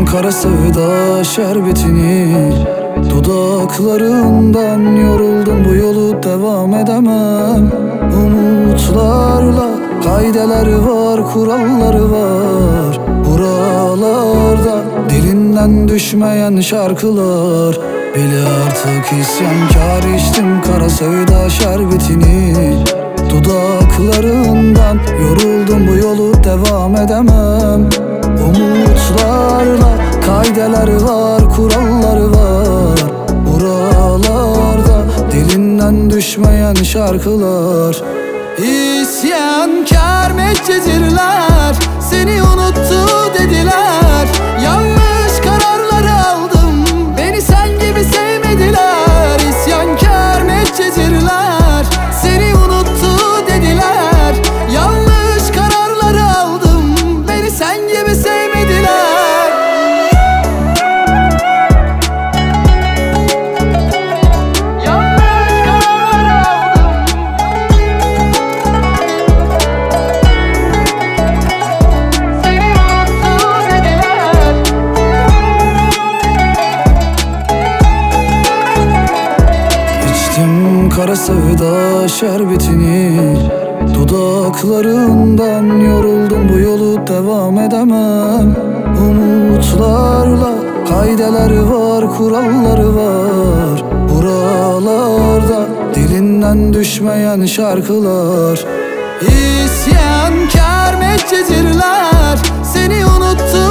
kara sevda şerbetini, dudaklarından yoruldum, bu yolu devam edemem. Umutlarla kaideler var, kuralları var buralarda, dilinden düşmeyen şarkılar. Bile artık isyankar, içtim kara sevda şerbetini, dudaklarından yoruldum, bu yolu devam edemem. Umutlarla kaideler var, kuralları var buralarda, dilinden düşmeyen şarkılar. İsyankar Medcezirler seni unuttu dediler. Yanlış kararları aldım, beni sen gibi sevmediler. İsyankar Medcezirler seni unuttu dediler. Yanlış kararları aldım, beni sen gibi sevmediler. Yanlış kararları aldım, seni unuttu dediler. İçtim kara sevda şerbetini, dudaklarından yoruldum, bu yolu devam edemem. Umutlarla kaideler var, kuralları var buralarda, dilinden düşmeyen şarkılar. İsyankar Medcezirler seni unuttu